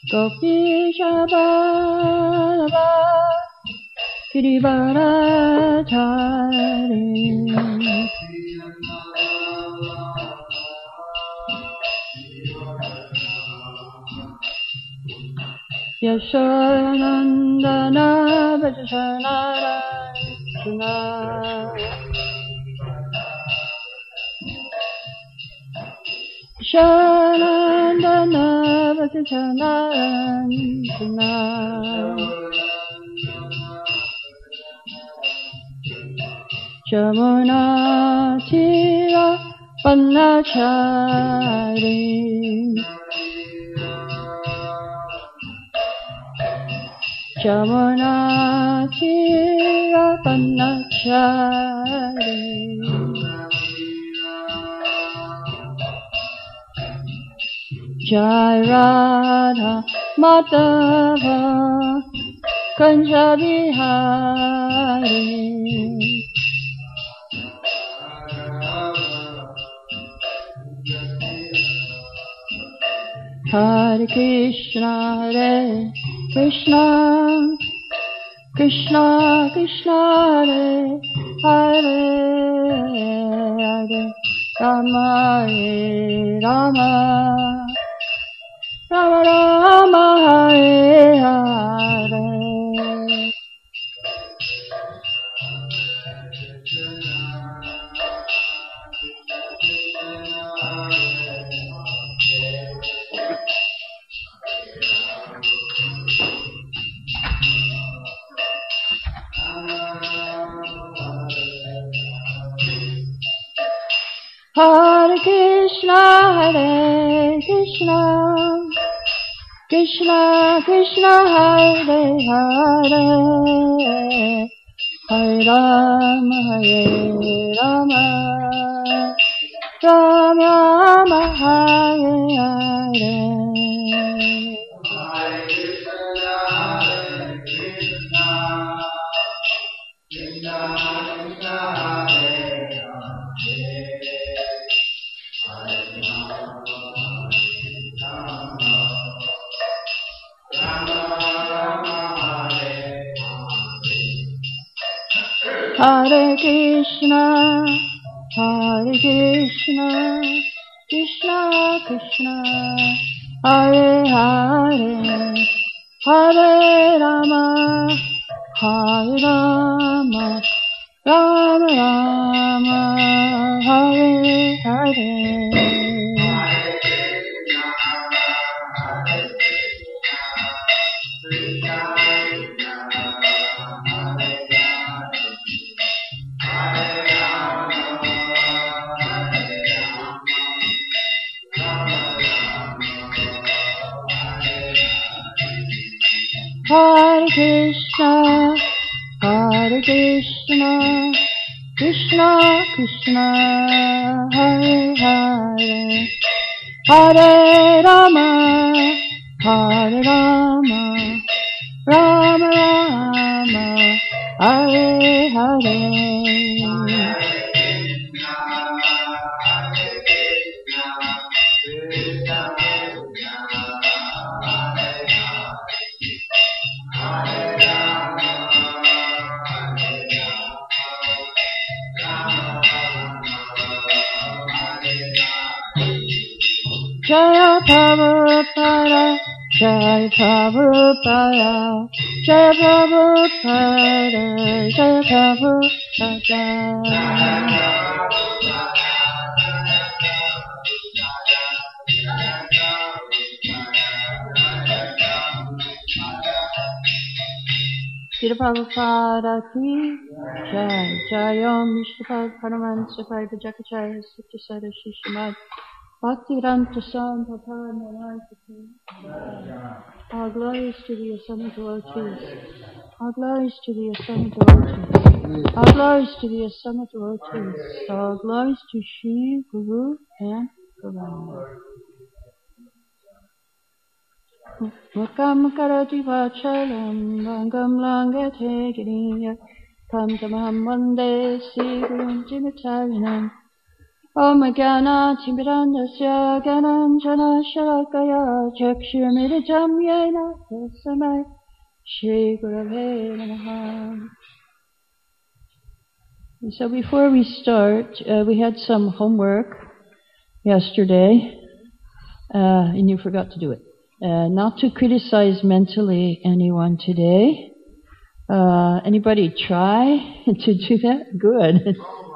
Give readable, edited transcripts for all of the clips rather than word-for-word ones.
Gopisha Baba Kiribharadhari Yashodanandana Vajasanarayana Yashodanandana Vajasanarayana Jamuna Tira Pannachari Jamuna Tira Pannachari Jai Radha Madhava Kunja Bihari Hare Krishna Krishna Krishna Hare Hare Hare Rama Rama Rama Rama Hare Hare Hare Krishna Krishna Krishna Hare Hare Hare Rama Rama Rama Hare Hare Hare Krishna Krishna Krishna Hare Hare Hare Rama Rama Rama Hare Hare Hare Krishna Krishna Krishna Hare Hare Hare Rama Rama Rama Hare Hare Jaya Prabhupada, Jaya Prabhupada, Jaya Prabhupada, Jaya Prabhupada. Srila Prabhupada ki Jai, Jayom Vishnupada Paramahansa Parivrajakacarya Satya Shishimad Bhaktivedanta Swami Prabhupada Maharaj. All glories to the Assembled Devotees. All glories to the Assembled Devotees. All glories to the Assembled Devotees. All glories to Shri Guru and Govinda. Mukam karati vachalam Vangam langate giriya Tam tamam vande Sri Guru Jimatarinam Om Gana Timirandasya Gananjana Shalakaya Chakshurmiritam Yena Tasmai Shri Gurave Namaha. So before we start, we had some homework yesterday, and you forgot to do it. Not to criticize mentally anyone today. Anybody try to do that? Good.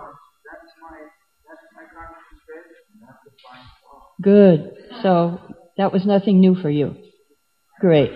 Good. So that was nothing new for you. Great.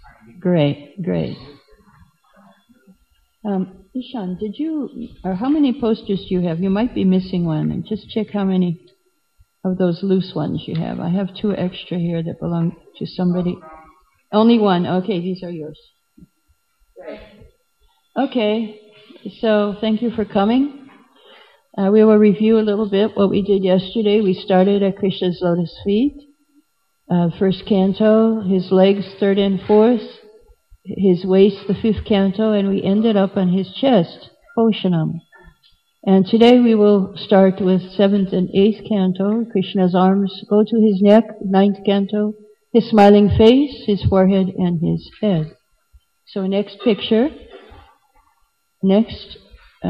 Ishan, how many posters do you have? You might be missing one, and just check how many of those loose ones you have. I have 2 extra here that belong to somebody. Only one. Okay, these are yours. Great. Okay, so thank you for coming. We will review a little bit what we did yesterday. We started at Krishna's lotus feet, first canto, his legs, 3rd and 4th, his waist, the 5th canto, and we ended up on his chest, Poshanam. And today we will start with 7th and 8th canto. Krishna's arms go to his neck, 9th canto, his smiling face, his forehead, and his head. So next picture. Next.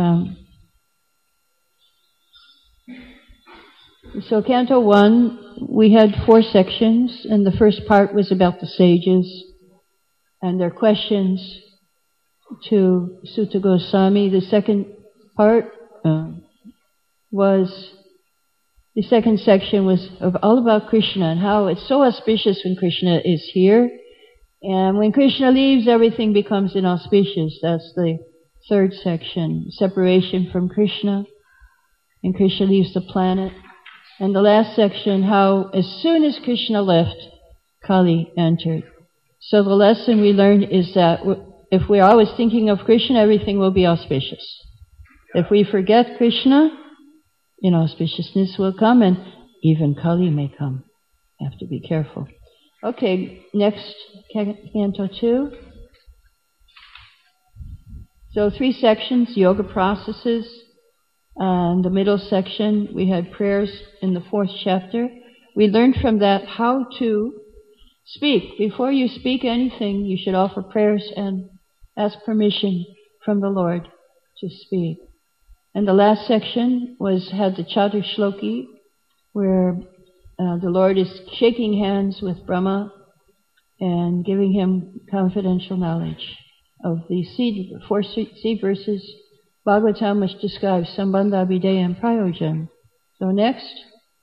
So Canto 1, we had 4 sections, and the first part was about the sages and their questions to Sutta Goswami. The second part the second section was all about Krishna and how it's so auspicious when Krishna is here. And when Krishna leaves, everything becomes inauspicious. That's the third section, separation from Krishna. And Krishna leaves the planet. And the last section, how as soon as Krishna left, Kali entered. So the lesson we learned is that if we're always thinking of Krishna, everything will be auspicious. If we forget Krishna, inauspiciousness will come, and even Kali may come. You have to be careful. Okay, next, Canto 2. So 3 sections, yoga processes. And the middle section, we had prayers in the 4th chapter. We learned from that how to speak. Before you speak anything, you should offer prayers and ask permission from the Lord to speak. And the last section had the Chaturshloki, where the Lord is shaking hands with Brahma and giving him confidential knowledge of the 4 seed verses. Bhagavatam, which describes Sambandha, Videya, and Prayojan. So next,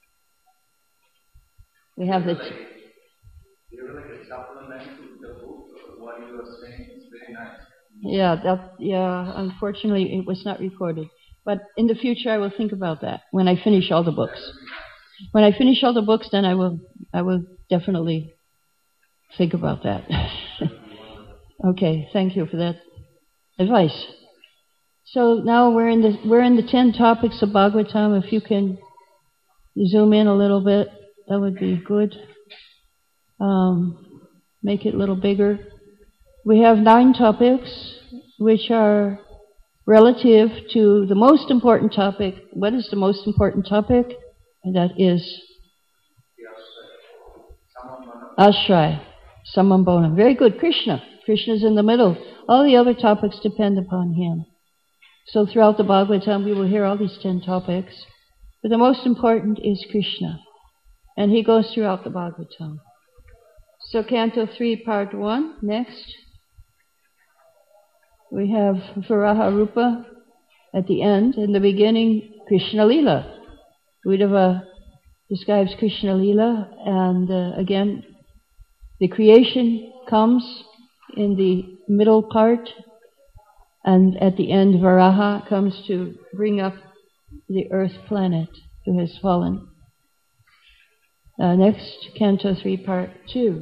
we have the... You're like a supplement to the book. What you are saying is very nice. Yeah, unfortunately it was not recorded. But in the future I will think about that when I finish all the books. When I finish all the books, then I will definitely think about that. Okay, thank you for that advice. So now we're in the 10 topics of Bhagavatam. If you can zoom in a little bit, that would be good. Make it a little bigger. We have 9 topics, which are relative to the most important topic. What is the most important topic? And that is Ashray, Samambonam. Very good. Krishna. Krishna's in the middle. All the other topics depend upon him. So throughout the Bhagavatam, we will hear all these 10 topics. But the most important is Krishna. And he goes throughout the Bhagavatam. So Canto 3, Part 1, next. We have Varaha Rupa at the end. In the beginning, Krishna Lila. Uddhava describes Krishna Lila. And again, the creation comes in the middle part. And at the end, Varaha comes to bring up the earth planet who has fallen. Next, Canto 3, Part 2.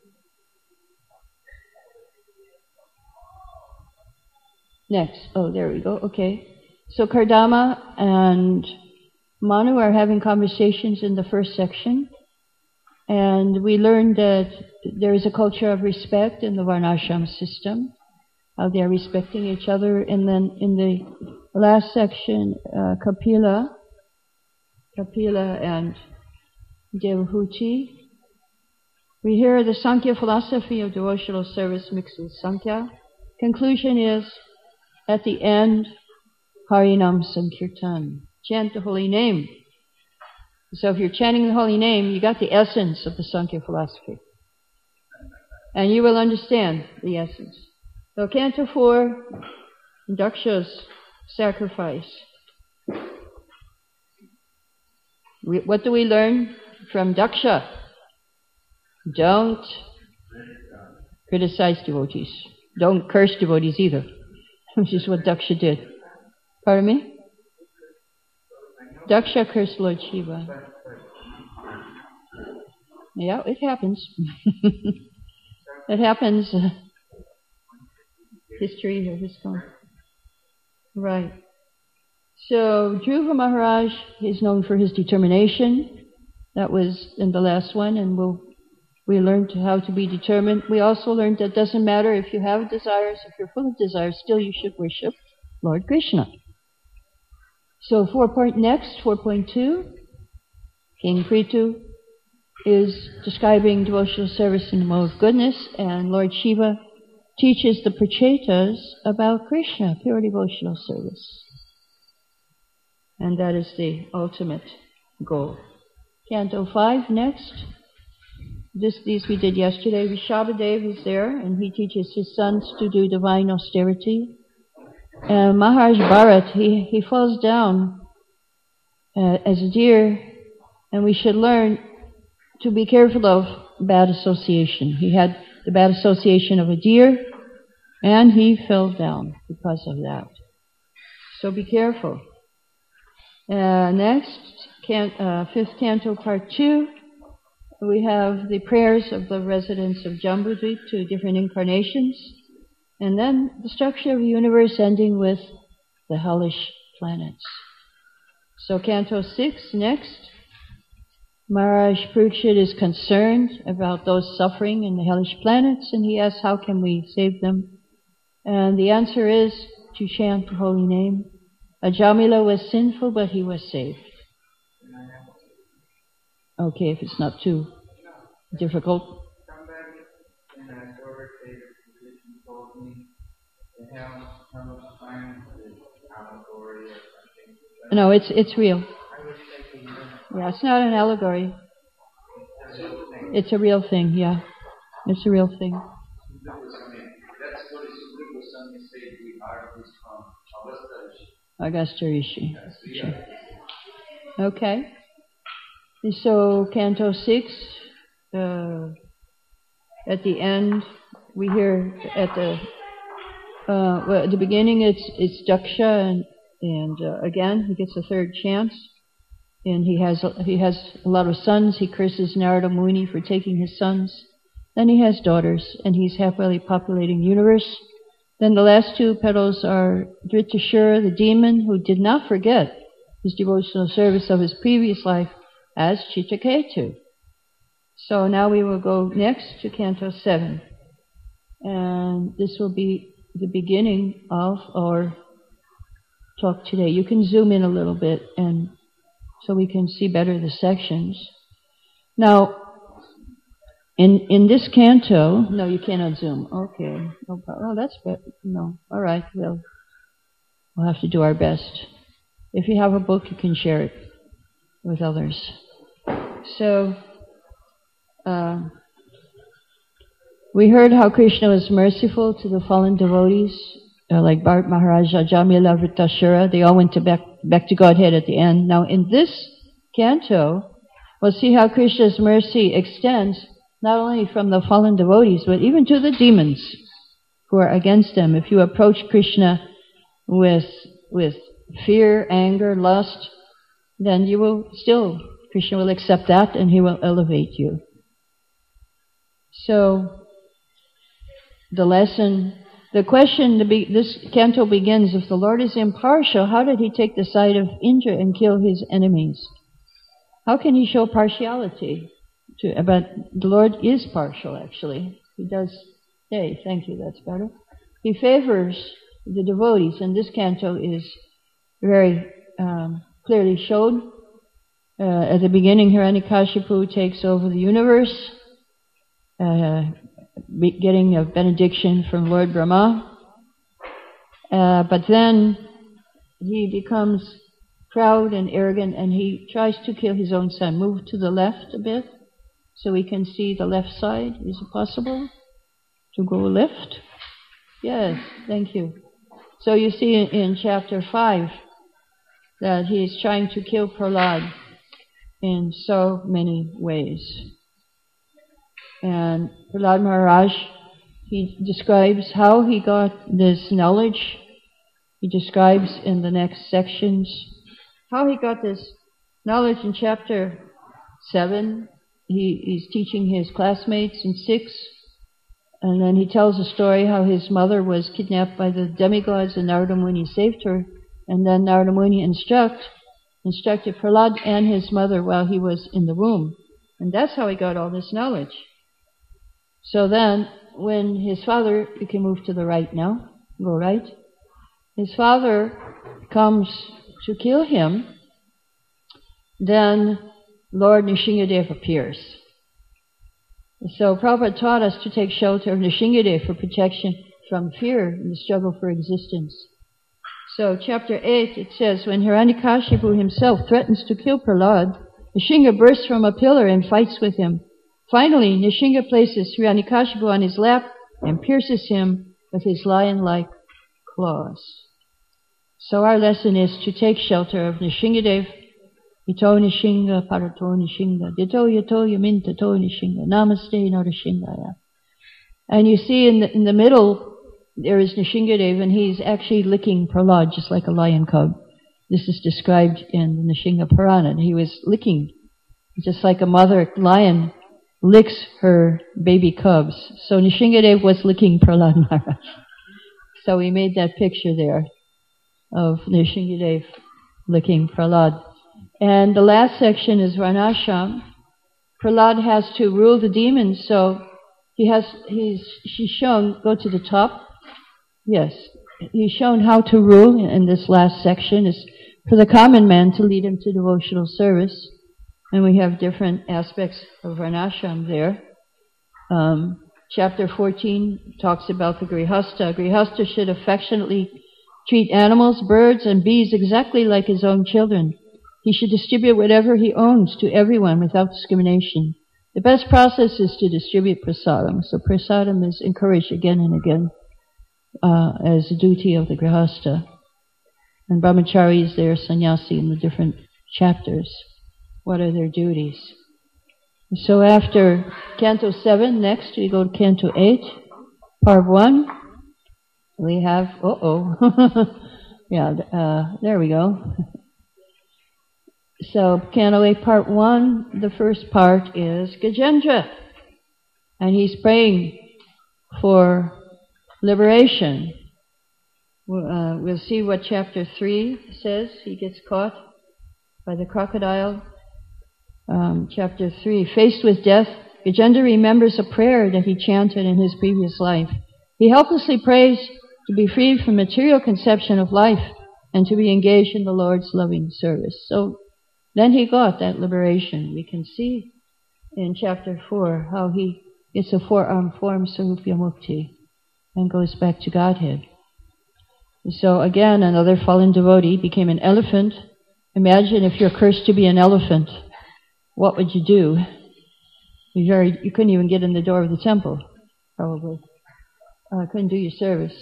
Next. Oh, there we go. Okay. So Kardama and Manu are having conversations in the first section. And we learned that there is a culture of respect in the Varnashram system. How they are respecting each other. And then in the last section, Kapila Kapila and Devahuti. We hear the Sankhya philosophy of devotional service mixed with Sankhya. Conclusion is, at the end, Harinam Sankirtan. Chant the holy name. So if you're chanting the holy name, you got the essence of the Sankhya philosophy. And you will understand the essence. So Canto 4, Daksha's sacrifice. What do we learn from Daksha? Don't criticize devotees. Don't curse devotees either, which is what Daksha did. Pardon me? Daksha cursed Lord Shiva. Yeah, it happens. It happens. History of his own. Right. So Dhruva Maharaj is known for his determination. That was in the last one, and we learned how to be determined. We also learned that it doesn't matter if you have desires, if you're full of desires, still you should worship Lord Krishna. So 4.2, King Prithu is describing devotional service in the mode of goodness, and Lord Shiva teaches the Prachetas about Krishna, pure devotional service. And that is the ultimate goal. Canto 5 next. These we did yesterday. Rishabhadev is there, and he teaches his sons to do divine austerity. And Maharaj Bharat, he falls down as a deer, and we should learn to be careful of bad association. He had the bad association of a deer, and he fell down because of that. So be careful. Next, 5th Canto, Part 2, we have the prayers of the residents of Jambudvip to different incarnations, and then the structure of the universe ending with the hellish planets. So Canto 6 next. Maharaj Parikshit is concerned about those suffering in the hellish planets, and he asks, how can we save them? And the answer is to chant the holy name. Ajamila was sinful, but he was saved. Okay, if it's not too difficult. No, it's real. Yeah, it's not an allegory. It's a real thing, yeah. It's a real thing. Agastya Rishi. Okay. So, Canto 6, at the end, we hear at the beginning it's Daksha, and again he gets a third chance, and he has a lot of sons. He curses Narada Muni for taking his sons. Then he has daughters, and he's happily populating the universe. Then the last two petals are Dhritashura, the demon, who did not forget his devotional service of his previous life as Chitraketu. So now we will go next to Canto 7. And this will be the beginning of our talk today. You can zoom in a little bit and so we can see better the sections. Now, in this canto, no, you cannot zoom. Okay, no problem. Oh, that's better. No, all right. We'll have to do our best. If you have a book, you can share it with others. So, we heard how Krishna was merciful to the fallen devotees, like Bharat Maharaj, Ajamila, Vritrashura. They all went back to Godhead at the end. Now, in this canto, we'll see how Krishna's mercy extends not only from the fallen devotees, but even to the demons who are against them. If you approach Krishna with fear, anger, lust, then you will still, Krishna will accept that and he will elevate you. So, the question, this canto begins, if the Lord is impartial, how did he take the side of Indra and kill his enemies? How can he show partiality? But the Lord is partial, actually. He does, thank you, that's better. He favors the devotees, and this canto is very clearly showed. At the beginning, Hiranyakashipu takes over the universe, getting a benediction from Lord Brahma. But then he becomes proud and arrogant, and he tries to kill his own son. Move to the left a bit so we can see the left side. Is it possible to go left? Yes, thank you. So you see in chapter 5 that he's trying to kill Prahlad in so many ways. And Prahlad Maharaj, he describes how he got this knowledge. He describes in the next sections how he got this knowledge. In chapter 7, he's teaching his classmates in 6, and then he tells a story how his mother was kidnapped by the demigods and Narada Muni saved her, and then Narada Muni instructed Prahlad and his mother while he was in the womb. And that's how he got all this knowledge. So then, when his father, you can move to the right now, go right. His father comes to kill him, then Lord Nrsingadev appears. So Prabhupada taught us to take shelter of Nrsingadev for protection from fear in the struggle for existence. So chapter 8, it says, when Hiranyakashipu himself threatens to kill Prahlad, Nrsinga bursts from a pillar and fights with him. Finally, Nrsinga places Hiranyakashipu on his lap and pierces him with his lion-like claws. So our lesson is to take shelter of Nrsingadev. Ito Nrsinga, Parato Nrsinga, Dito Yato Yaminta To Nrsinga, Namaste Nrsinga. And you see in the middle, there is Nrsingadev, and he's actually licking Prahlad just like a lion cub. This is described in the Nrsinga Purana. He was licking, just like a mother lion licks her baby cubs. So Nrsingadev was licking Prahlad Maharaj. So we made that picture there of Nrsingadev licking Prahlad. And the last section is Varnashram. Prahlad has to rule the demons, so she's shown, go to the top. Yes, he's shown how to rule in this last section. Is for the common man to lead him to devotional service. And we have different aspects of Varnashram there. Chapter 14 talks about the Grihastha. Grihastha should affectionately treat animals, birds, and bees exactly like his own children. He should distribute whatever he owns to everyone without discrimination. The best process is to distribute prasadam. So prasadam is encouraged again and again as a duty of the Grihastha. And brahmacharis, they are sannyasi in the different chapters. What are their duties? So after Canto 7, next we go to Canto 8, Part 1. We have, there we go. So Canto 8, Part 1, the first part is Gajendra. And he's praying for liberation. We'll see what Chapter 3 says. He gets caught by the crocodile. Chapter 3, faced with death, Gajendra remembers a prayer that he chanted in his previous life. He helplessly prays to be freed from material conception of life and to be engaged in the Lord's loving service. So then he got that liberation. We can see in Chapter 4 how he gets a four-armed form, Sarupya Mukti, and goes back to Godhead. So again, another fallen devotee became an elephant. Imagine if you're cursed to be an elephant. What would you do? You couldn't even get in the door of the temple, probably. Couldn't do your service.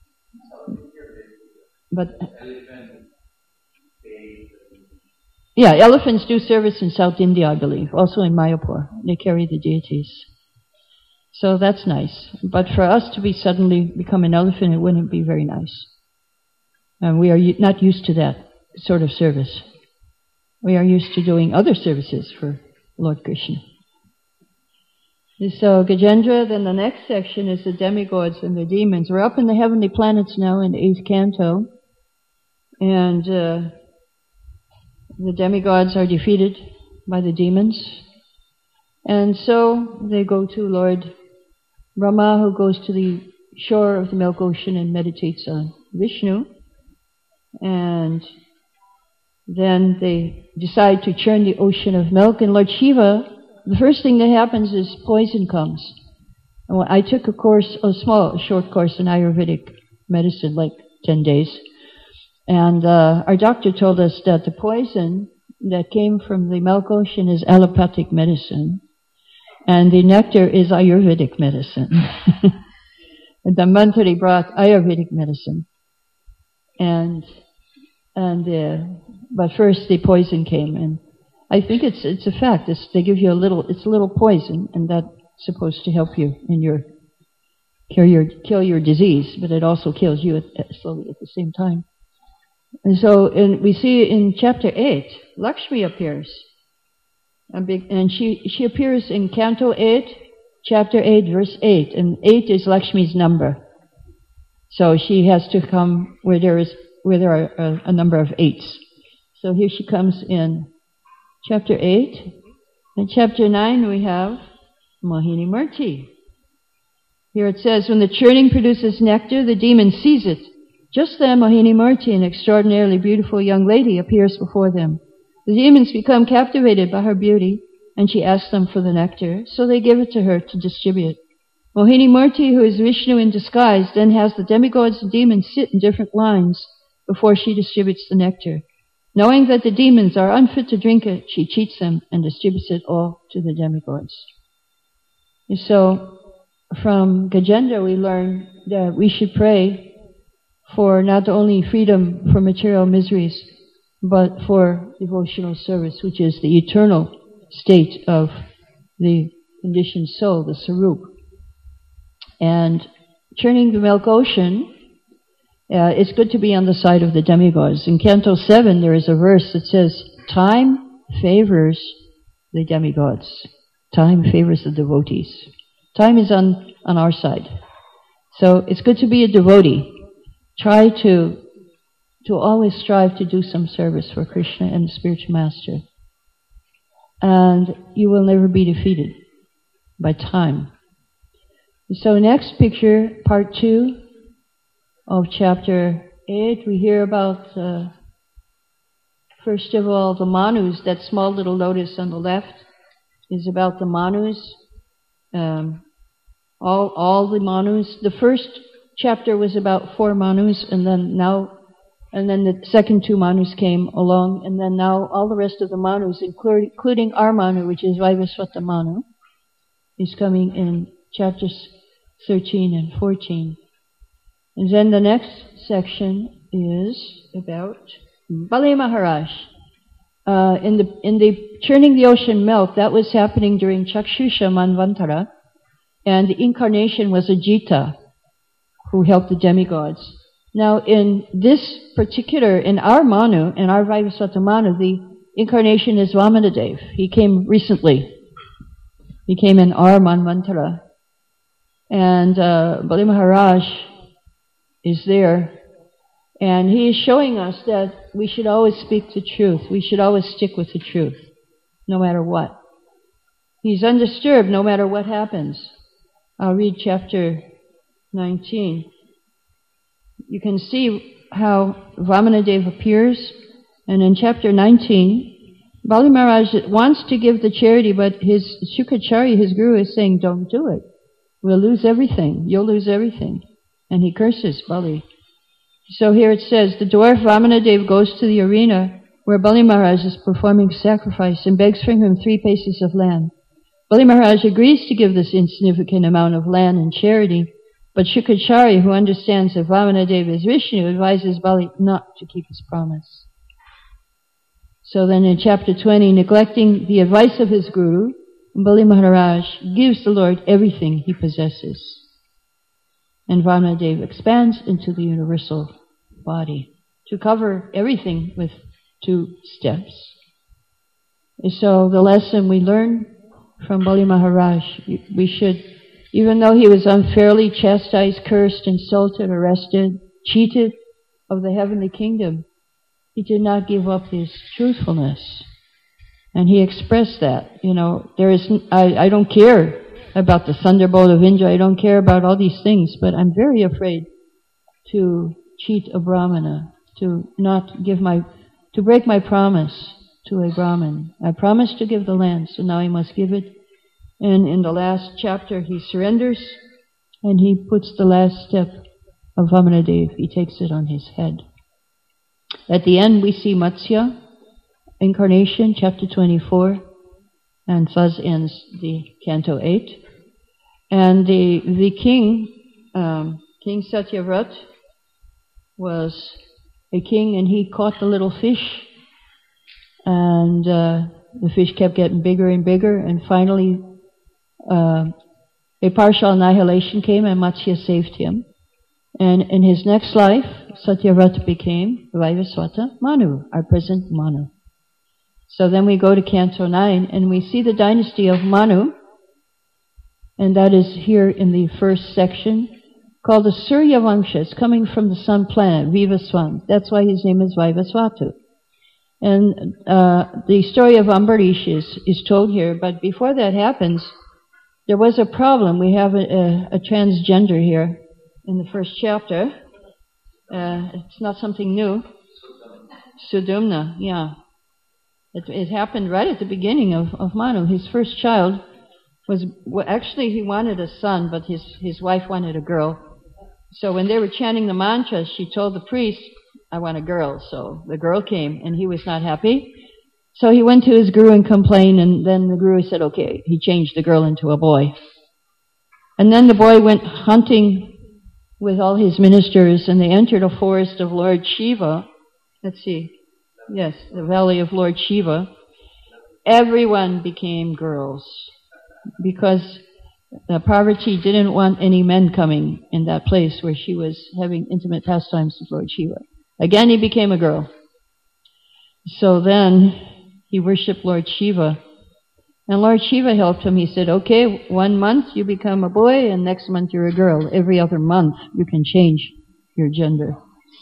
But yeah, elephants do service in South India, I believe. Also in Mayapur. They carry the deities. So that's nice. But for us to suddenly become an elephant, it wouldn't be very nice. And we are not used to that sort of service. We are used to doing other services for Lord Krishna. So Gajendra, then the next section is the demigods and the demons. We're up in the heavenly planets now in the 8th canto. And the demigods are defeated by the demons. And so they go to Lord Brahma, who goes to the shore of the milk ocean and meditates on Vishnu. And then they decide to churn the ocean of milk, and Lord Shiva, the first thing that happens is poison comes. And I took a course, a short course in Ayurvedic medicine, like 10 days. And our doctor told us that the poison that came from the milk ocean is allopathic medicine, and the nectar is Ayurvedic medicine. And the Mantri brought Ayurvedic medicine. But first the poison came, and I think it's a fact. They give you a little poison, and that's supposed to help you in kill your disease, but it also kills you slowly at the same time. And so, we see in chapter 8, Lakshmi appears, and she appears in Canto 8, chapter 8, verse 8, and 8 is Lakshmi's number. So she has to come where there are a number of 8s. So here she comes in chapter 8. In chapter 9 we have Mohini Murti. Here it says, when the churning produces nectar, the demon sees it. Just then Mohini Murti, an extraordinarily beautiful young lady, appears before them. The demons become captivated by her beauty, and she asks them for the nectar, so they give it to her to distribute. Mohini Murti, who is Vishnu in disguise, then has the demigods and demons sit in different lines before she distributes the nectar. Knowing that the demons are unfit to drink it, she cheats them and distributes it all to the demigods. And so, from Gajendra we learn that we should pray for not only freedom from material miseries, but for devotional service, which is the eternal state of the conditioned soul, the Sarup. And churning the milk ocean, it's good to be on the side of the demigods. In Canto 7 there is a verse that says, time favors the demigods. Time favors the devotees. Time is on our side. So it's good to be a devotee. Try to always strive to do some service for Krishna and the spiritual master. And you will never be defeated by time. So next picture, part 2 of chapter 8, we hear about, first of all, the Manus. That small little lotus on the left is about the Manus. All the Manus. The first chapter was about 4 Manus, and then the second 2 Manus came along, and then now all the rest of the Manus, including our Manu, which is Vaivasvata Manu, is coming in chapters 13 and 14. And then the next section is about Bali Maharaj. In the churning the ocean milk, that was happening during Chakshusha Manvantara, and the incarnation was Ajita, who helped the demigods. Now, in our Manu, in our Vaivasvata Manu, the incarnation is Vamanadev. He came recently. He came in our Manvantara. And Bali Maharaj is there. And he is showing us that we should always speak the truth. We should always stick with the truth, no matter what. He's undisturbed no matter what happens. I'll read chapter 19. You can see how Vamanadev appears, and in chapter 19, Bali Maharaj wants to give the charity, but his Shukacharya, his guru, is saying, don't do it. We'll lose everything. You'll lose everything. And he curses Bali. So here it says, the dwarf Vamanadev goes to the arena where Bali Maharaj is performing sacrifice and begs from him 3 paces of land. Bali Maharaj agrees to give this insignificant amount of land in charity, but Shukacharya, who understands that Vamanadev is Vishnu, advises Bali not to keep his promise. So then in chapter 20, neglecting the advice of his guru, Bali Maharaj gives the Lord everything he possesses. And Vamanadev expands into the universal body to cover everything with 2 steps. And so the lesson we learn from Bali Maharaj, we should, even though he was unfairly chastised, cursed, insulted, arrested, cheated of the heavenly kingdom, he did not give up his truthfulness. And he expressed that, I don't care about the thunderbolt of Indra, I don't care about all these things, but I'm very afraid to cheat a Brahmana, to not give my to break my promise to a Brahmin. I promised to give the land, so now he must give it. And in the last chapter, he surrenders, and he puts the last step of Vamanadev. He takes it on his head. At the end, we see Matsya incarnation, chapter 24, and thus ends the Canto 8. And the king, King Satyavrat, was a king, and he caught the little fish, and the fish kept getting bigger and bigger, and finally a partial annihilation came, and Matsya saved him. And in his next life, Satyavrat became Vaivasvata Manu, our present Manu. So then we go to Canto 9, and we see the dynasty of Manu, and that is here in the first section, called the Surya Vangsha. It's coming from the sun planet, Vivaswan. That's why his name is Vaivasvata. And the story of Ambarish is told here, but before that happens, there was a problem. We have a transgender here in the first chapter. It's not something new. Sudumna, yeah. It happened right at the beginning of Manu. His first child was, well, actually he wanted a son, but his wife wanted a girl. So when they were chanting the mantras, she told the priest, I want a girl. So the girl came, and he was not happy. So he went to his guru and complained, and then the guru said, okay, he changed the girl into a boy. And then the boy went hunting with all his ministers, and they entered a forest of Lord Shiva. Let's see. Yes, the valley of Lord Shiva. Everyone became girls because Parvati didn't want any men coming in that place where she was having intimate pastimes with Lord Shiva. Again, he became a girl. So then he worshipped Lord Shiva. And Lord Shiva helped him. He said, okay, 1 month you become a boy, and next month you're a girl. Every other month you can change your gender.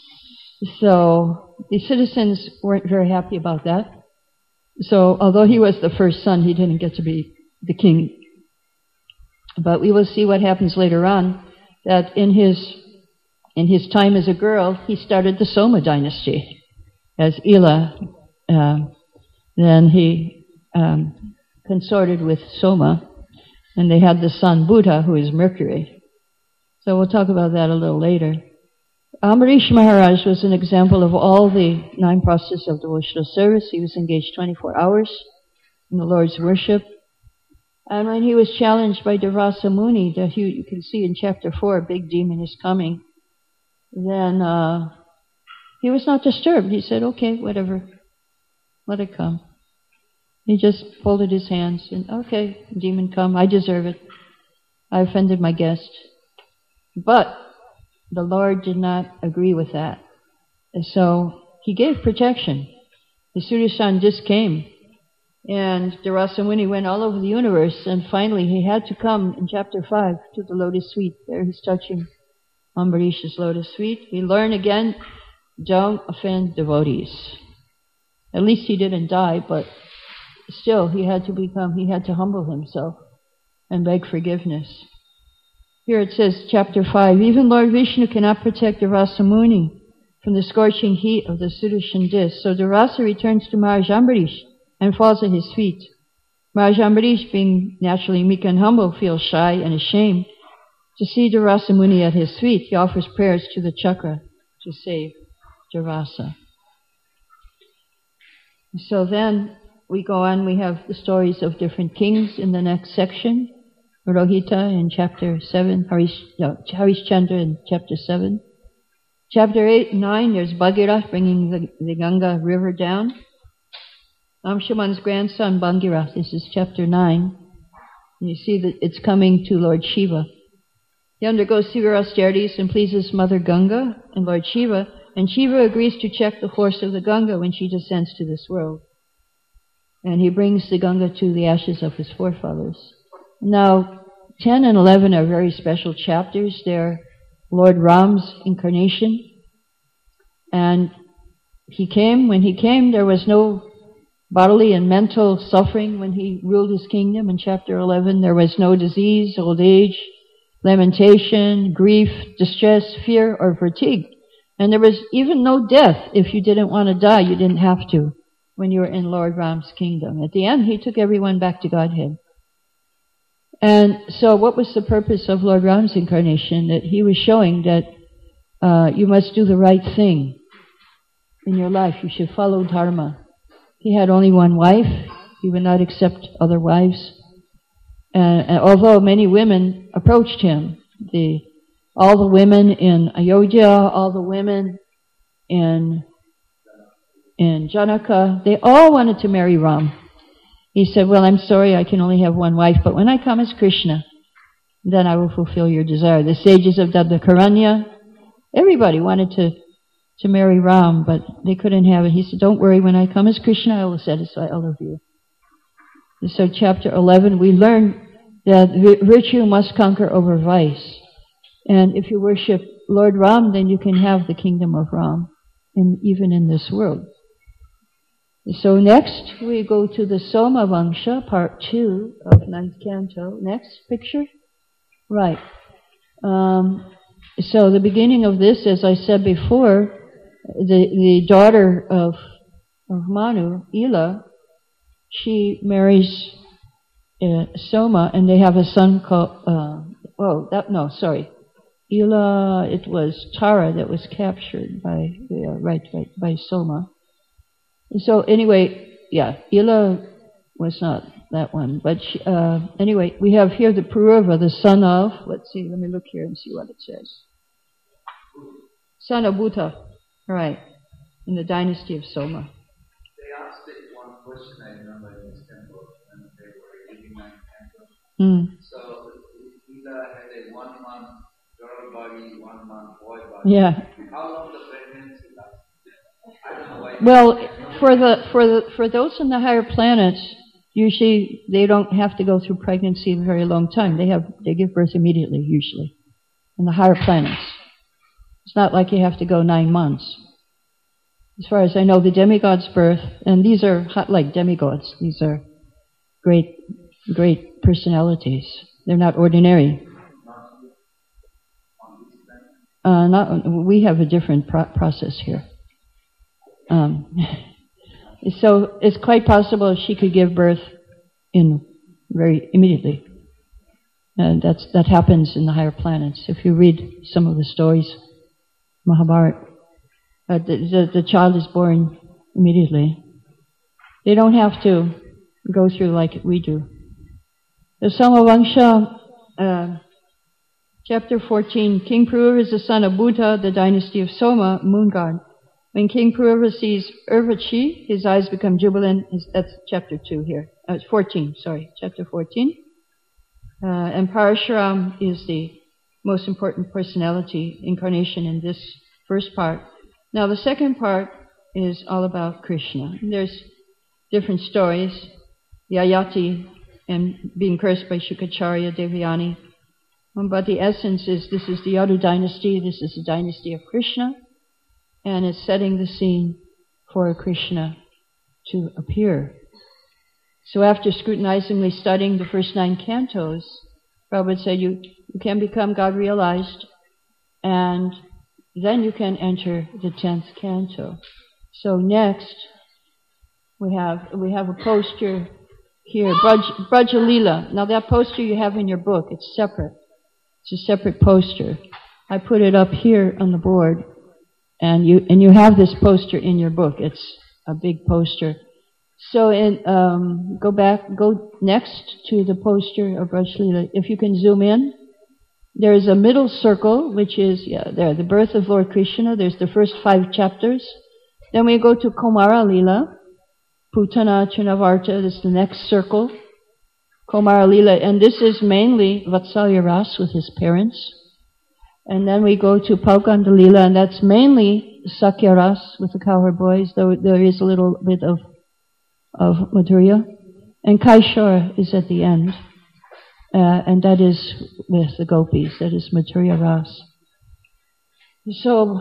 So the citizens weren't very happy about that. So although he was the first son, he didn't get to be the king. But we will see what happens later on, that in his time as a girl, he started the Soma dynasty as Ila. Then he consorted with Soma, and they had the son Buddha, who is Mercury. So we'll talk about that a little later. Ambarish Maharaj was an example of all the 9 processes of devotional service. He was engaged 24 hours in the Lord's worship. And when he was challenged by Durvasa Muni, that you can see in chapter 4, a big demon is coming, then he was not disturbed. He said, okay, whatever, let it come. He just folded his hands and, okay, demon come, I deserve it. I offended my guest. But the Lord did not agree with that. And so he gave protection. The Sudarshan just came. And Durvasa Muni went all over the universe, and finally he had to come in chapter 5 to the lotus feet. There he's touching Ambarish's lotus feet. We learn again, don't offend devotees. At least he didn't die, but still he had to humble himself and beg forgiveness. Here it says, chapter 5, even Lord Vishnu cannot protect Durvasa Muni from the scorching heat of the Sudarshan disk. So Durvasa returns to Maharaj Ambarish and falls at his feet. Maharaj Ambarish, being naturally meek and humble, feels shy and ashamed to see Durvasa Muni at his feet. He offers prayers to the chakra to save Durvasa. So then we go on, we have the stories of different kings in the next section. Rohita in chapter 7, Harishchandra in chapter 7. Chapter 8 and 9, there's Bhagirath bringing the Ganga river down. Amshuman's grandson, Bhagirath, this is chapter 9. And you see that it's coming to Lord Shiva. He undergoes severe austerities and pleases Mother Ganga and Lord Shiva, and Shiva agrees to check the force of the Ganga when she descends to this world. And he brings the Ganga to the ashes of his forefathers. Now, 10 and 11 are very special chapters. They're Lord Ram's incarnation. And when he came, there was no bodily and mental suffering when he ruled his kingdom. In chapter 11, there was no disease, old age, lamentation, grief, distress, fear, or fatigue. And there was even no death. If you didn't want to die, you didn't have to when you were in Lord Ram's kingdom. At the end, he took everyone back to Godhead. And so what was the purpose of Lord Ram's incarnation? That he was showing that you must do the right thing in your life. You should follow dharma. He had only one wife. He would not accept other wives. And although many women approached him, all the women in Ayodhya, all the women in Janaka, they all wanted to marry Ram. He said, well, I'm sorry, I can only have one wife, but when I come as Krishna, then I will fulfill your desire. The sages of Dandakaranya, everybody wanted to marry Ram, but they couldn't have it. He said, don't worry, when I come as Krishna, I will satisfy all of you. And so chapter 11, we learn that virtue must conquer over vice. And if you worship Lord Ram, then you can have the kingdom of Ram, even in this world. So next, we go to the Soma Vangsha, part 2 of 9th canto. Next picture. Right. So the beginning of this, as I said before, the daughter of Manu, Ila, she marries Soma, and they have a son called, Ila, it was Tara that was captured by Soma. So anyway, Ila was not that one. But anyway, we have here the Pururva, the son of, let me look here and see what it says. Son of Bhuta, right, in the dynasty of Soma. They asked it one question, I remember, in this temple, when they were reading my temple. So Ila had a 1 month girl body, 1 month boy body. Yeah. How long the pregnancy lasted? I don't know why. Well, for those in the higher planets, usually they don't have to go through pregnancy a very long time. They give birth immediately, usually, in the higher planets. It's not like you have to go 9 months. As far as I know, the demigods' birth, and these are like demigods. These are great personalities. They're not ordinary. We have a different process here. So it's quite possible she could give birth very immediately. And that happens in the higher planets. If you read some of the stories, Mahabharata, the child is born immediately. They don't have to go through like we do. The Soma Vangsha, chapter 14, King Pururva is the son of Bhuta, the dynasty of Soma, moon god. When King Pururva sees Urvachi, his eyes become jubilant. That's chapter 2 here. 14, chapter 14. And Parashuram is the most important personality, incarnation in this first part. Now the second part is all about Krishna. And there's different stories. Yayati and being cursed by Shukacharya, Devayani. But the essence is this is the Yadu dynasty, this is the dynasty of Krishna. And it's setting the scene for Krishna to appear. So after scrutinizingly studying the first 9 cantos, Prabhupada said you can become God realized, and then you can enter the 10th canto. So next we have a poster here, Braja Leela. Now that poster you have in your book, it's separate. It's a separate poster. I put it up here on the board. And you have this poster in your book. It's a big poster. So go next to the poster of Braja Leela. If you can zoom in, there is a middle circle, which is there, the birth of Lord Krishna. There's the first 5 chapters. Then we go to Komara Leela, Putana Trinavarta. This is the next circle, Komara Leela, and this is mainly Vatsalya Ras with his parents. And then we go to Paukanda Leela, and that's mainly Sakya Ras with the cowherd boys, though there is a little bit of Madhurya. And Kaishora is at the end, and that is with the gopis, that is Madhurya Ras. So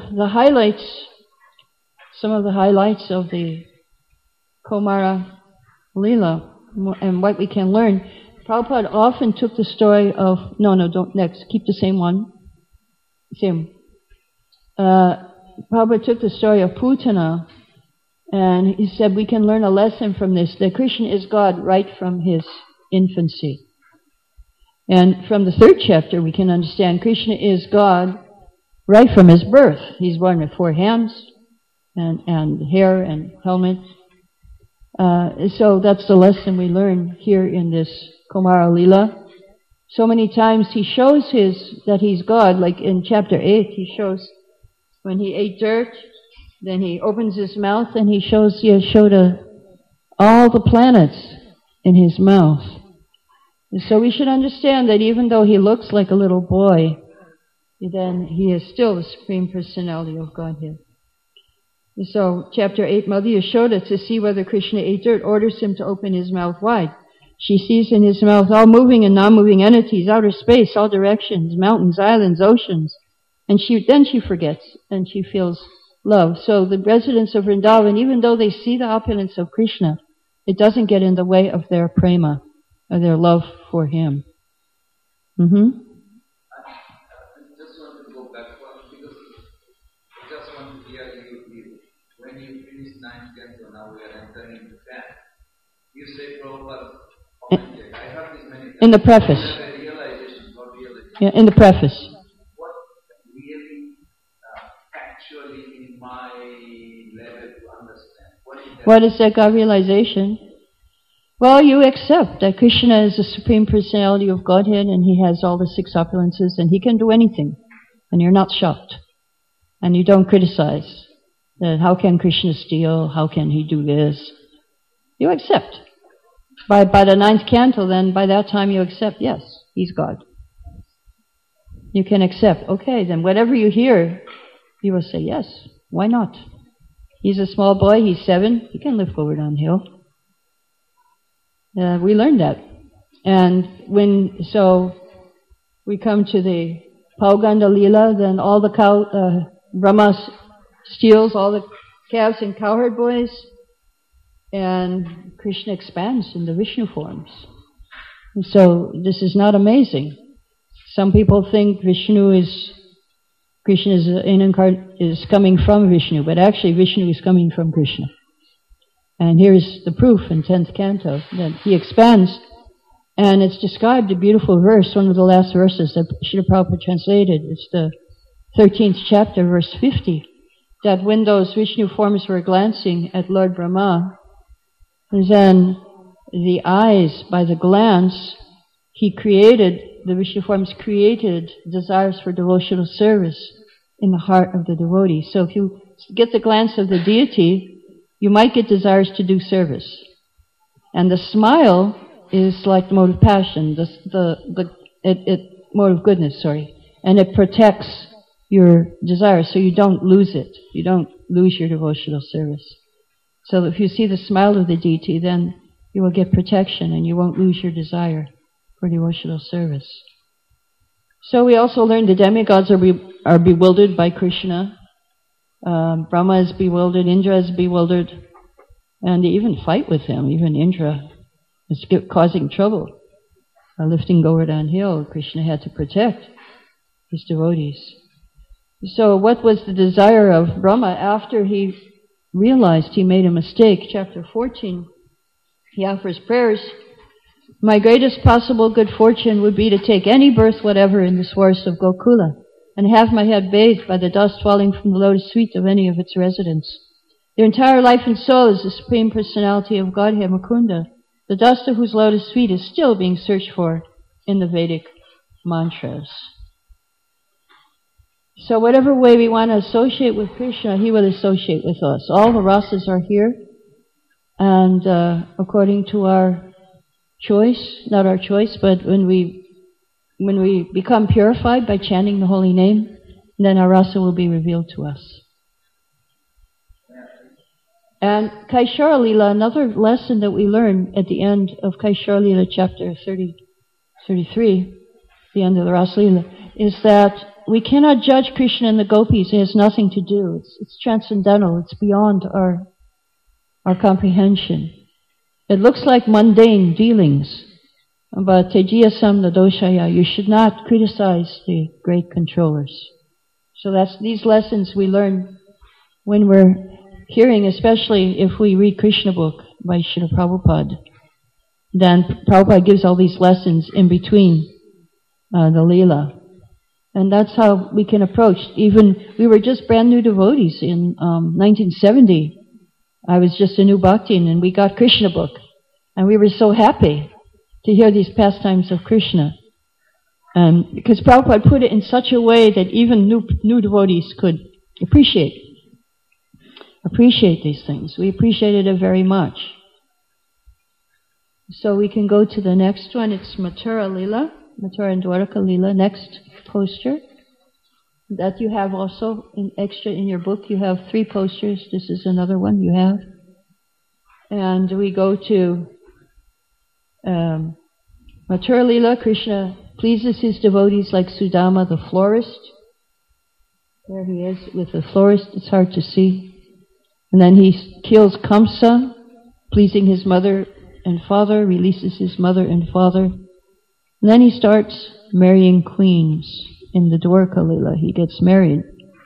some of the highlights of the Komara Leela, and what we can learn. Prabhupada often took the story of, keep the same one. Same. Prabhupada took the story of Putana, and he said we can learn a lesson from this, that Krishna is God right from his infancy. And from the 3rd chapter we can understand Krishna is God right from his birth. He's born with 4 hands and hair and helmet. So that's the lesson we learn here in this Kumara Lila. So many times he shows that he's God, like in chapter 8 he shows when he ate dirt, then he opens his mouth and he showed all the planets in his mouth. And so we should understand that even though he looks like a little boy, then he is still the Supreme Personality of Godhead. And so chapter 8, Mother Yashoda, to see whether Krishna ate dirt, orders him to open his mouth wide. She sees in his mouth all moving and non-moving entities, outer space, all directions, mountains, islands, oceans. And then she forgets, and she feels love. So the residents of Vrindavan, even though they see the opulence of Krishna, it doesn't get in the way of their prema, or their love for him. I just want to go backward, because I just want to hear you. When you finish 9th canto, now we are entering into 10th. You say Prabhupada commented. I have this many times. In the preface. Realization for realization. Yeah, in the preface. What really, actually, in my level to understand? What is that God realization? Well, you accept that Krishna is the Supreme Personality of Godhead and he has all the 6 opulences and he can do anything. And you're not shocked. And you don't criticize that how can Krishna steal? How can he do this? You accept. By the 9th canto, then by that time you accept, yes, he's God. You can accept, okay, then whatever you hear, you will say, yes, why not? He's a small boy, he's 7, he can lift Govardhan Hill. We learned that. And so we come to the Pauganda Lila, then all the Brahma steals all the calves and cowherd boys, and Krishna expands in the Vishnu forms. And so this is not amazing. Some people think Krishna is coming from Vishnu, but actually Vishnu is coming from Krishna. And here's the proof in 10th canto that he expands, and it's described a beautiful verse, one of the last verses that Srila Prabhupada translated. It's the 13th chapter, verse 50, that when those Vishnu forms were glancing at Lord Brahma, then the eyes, by the glance, the Vishnu forms created desires for devotional service in the heart of the devotee. So if you get the glance of the deity, you might get desires to do service. And the smile is like the mode of passion, mode of goodness, and it protects your desires so you don't lose it. You don't lose your devotional service. So if you see the smile of the deity, then you will get protection and you won't lose your desire for devotional service. So we also learned the demigods are bewildered by Krishna. Brahma is bewildered, Indra is bewildered, and they even fight with him. Even Indra is causing trouble. Lifting Govardhan Hill, Krishna had to protect his devotees. So what was the desire of Brahma after he realized he made a mistake? Chapter 14, he offers prayers. My greatest possible good fortune would be to take any birth whatever in the forests of Gokula, and have my head bathed by the dust falling from the lotus feet of any of its residents. Their entire life and soul is the Supreme Personality of Godhead, Mukunda, the dust of whose lotus feet is still being searched for in the Vedic mantras. So whatever way we want to associate with Krishna, he will associate with us. All the rasas are here, and according to our choice, not our choice, but when we become purified by chanting the holy name, then our rasa will be revealed to us. And Kaishara Lila, another lesson that we learn at the end of Kaishara Lila, chapter 33, the end of the Rasa Lila, is that we cannot judge Krishna and the gopis. It has nothing to do. It's transcendental. It's beyond our comprehension. It looks like mundane dealings, but tejiyasam nadoshaya, you should not criticize the great controllers. So these lessons we learn when we're hearing, especially if we read Krishna book by Srila Prabhupada, then Prabhupada gives all these lessons in between the Leela. And that's how we can approach. Even, we were just brand new devotees in 1970. I was just a new bhakti, and we got Krishna book. And we were so happy to hear these pastimes of Krishna. Because Prabhupada put it in such a way that even new devotees could appreciate these things. We appreciated it very much. So we can go to the next one. It's Mathura Lila, Mathura and Dwaraka Lila, next poster. That you have also extra in your book. You have 3 posters. This is another one you have. And we go to Mathura Lila. Krishna pleases his devotees like Sudama the florist. There he is with the florist. It's hard to see. And then he kills Kamsa, pleasing his mother and father, releases his mother and father. And then he starts marrying queens in the Dwarka Lila. He gets married.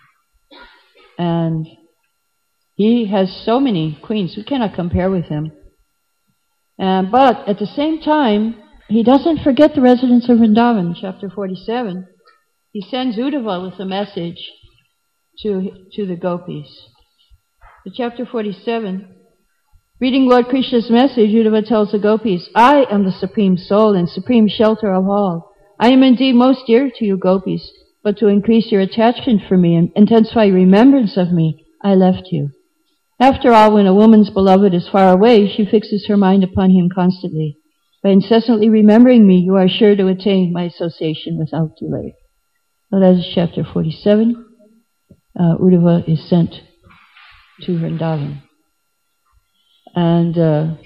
And he has so many queens. We cannot compare with him. But at the same time, he doesn't forget the residents of Vrindavan. Chapter 47, he sends Uddhava with a message to the gopis. So chapter 47, reading Lord Krishna's message, Uddhava tells the gopis, I am the Supreme Soul and Supreme Shelter of all. I am indeed most dear to you gopis, but to increase your attachment for me and intensify remembrance of me, I left you. After all, when a woman's beloved is far away, she fixes her mind upon him constantly. By incessantly remembering me, you are sure to attain my association without delay. So that is chapter 47. Uddhava is sent to Vrindavan. And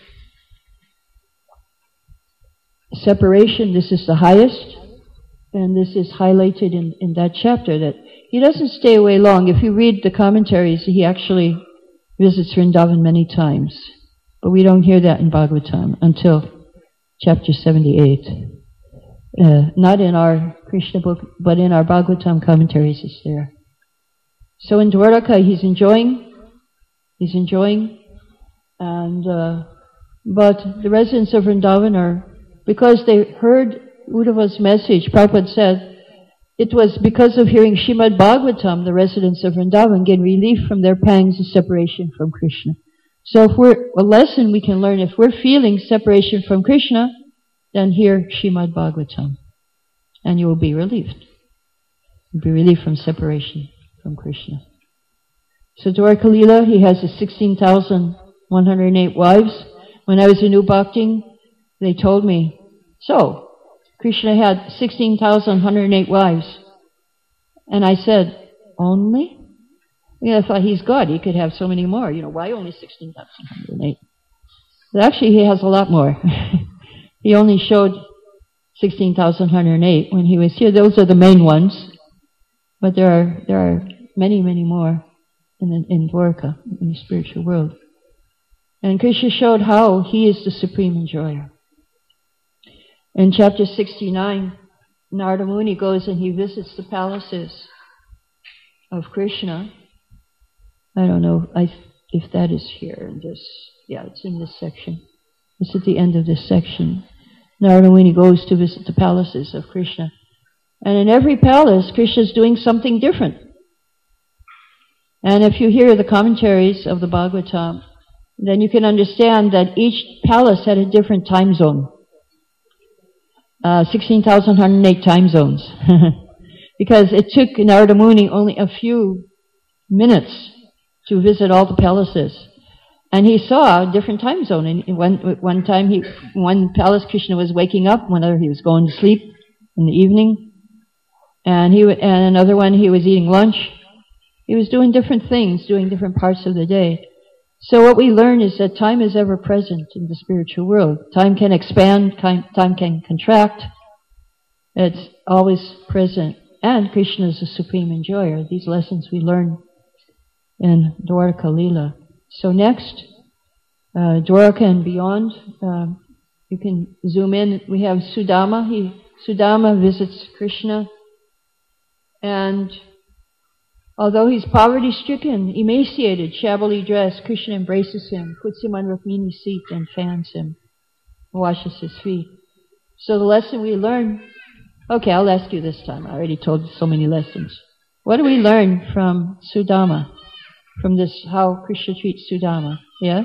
separation, this is the highest, and this is highlighted in that chapter, that he doesn't stay away long. If you read the commentaries, he actually visits Vrindavan many times. But we don't hear that in Bhagavatam until chapter 78. Not in our Krishna book, but in our Bhagavatam commentaries it's there. So in Dwaraka he's enjoying, and but the residents of Vrindavan are, because they heard Uddhava's message, Prabhupada said, it was because of hearing Srimad Bhagavatam, the residents of Vrindavan get relief from their pangs of separation from Krishna. So if a lesson we can learn, if we're feeling separation from Krishna, then hear Srimad Bhagavatam, and you will be relieved. You'll be relieved from separation from Krishna. So Dwarka Lila, he has his 16,108 wives. When I was a new bhakti, they told me, so, Krishna had 16,108 wives. And I said, only? Yeah, I thought he's God, he could have so many more. Why only 16,108? But actually, he has a lot more. He only showed 16,108 when he was here. Those are the main ones. But there are many, many more in Dwarka, in the spiritual world. And Krishna showed how he is the supreme enjoyer. In chapter 69, Narada Muni goes and he visits the palaces of Krishna. I don't know if that is here in this. Yeah, it's in this section. It's at the end of this section. Narada Muni goes to visit the palaces of Krishna. And in every palace, Krishna is doing something different. And if you hear the commentaries of the Bhagavatam, then you can understand that each palace had a different time zone. 16,108 time zones. Because it took Narada Muni only a few minutes to visit all the palaces. And he saw a different time zone. And one palace Krishna was waking up, another he was going to sleep in the evening. And another one he was eating lunch. He was doing different things, doing different parts of the day. So what we learn is that time is ever present in the spiritual world. Time can expand, time can contract. It's always present. And Krishna is the supreme enjoyer. These lessons we learn in Dwaraka Lila. So next, Dwaraka and beyond, you can zoom in. We have Sudama. Sudama visits Krishna. And Although he's poverty-stricken, emaciated, shabbily dressed, Krishna embraces him, puts him on Rukmini's seat and fans him, washes his feet. So the lesson we learn, okay, I'll ask you this time. I already told you so many lessons. What do we learn from Sudama? From this, how Krishna treats Sudama? Yes?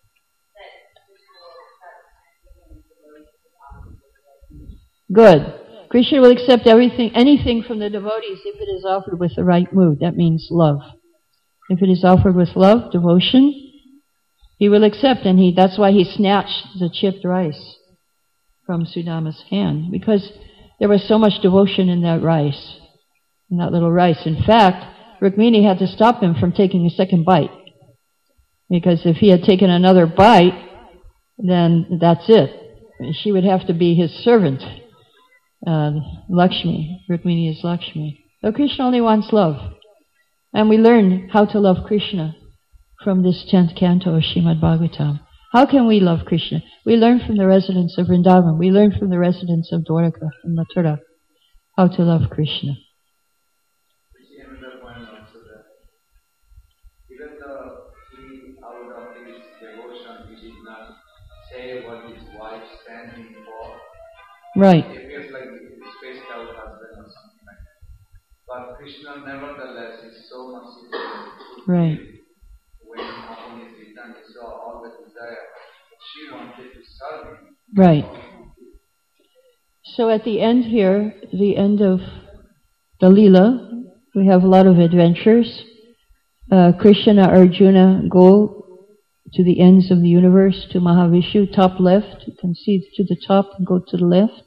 Good. Krishna will accept anything from the devotees if it is offered with the right mood. That means love. If it is offered with love, devotion, he will accept, and that's why he snatched the chipped rice from Sudama's hand, because there was so much devotion in that rice, in that little rice. In fact, Rukmini had to stop him from taking a second bite, because if he had taken another bite, then that's it. She would have to be his servant. Lakshmi, Rukmini is Lakshmi. So Krishna only wants love. And we learn how to love Krishna from this 10th canto of Srimad Bhagavatam. How can we love Krishna? We learn from the residents of Vrindavan. We learn from the residents of Dwaraka and Mathura how to love Krishna. Another point also that even though he, out of his devotion, he did not say what his wife standing for. Right. It appears like he spaced out husband or something like that. But Krishna, nevertheless, is so merciful. Right. When upon his return, he saw all the desire. She wanted to serve him. Right. So at the end here, the end of the Leela, we have a lot of adventures. Krishna and Arjuna go to the ends of the universe, to Mahavishnu, top left. You can see to the top and go to the left.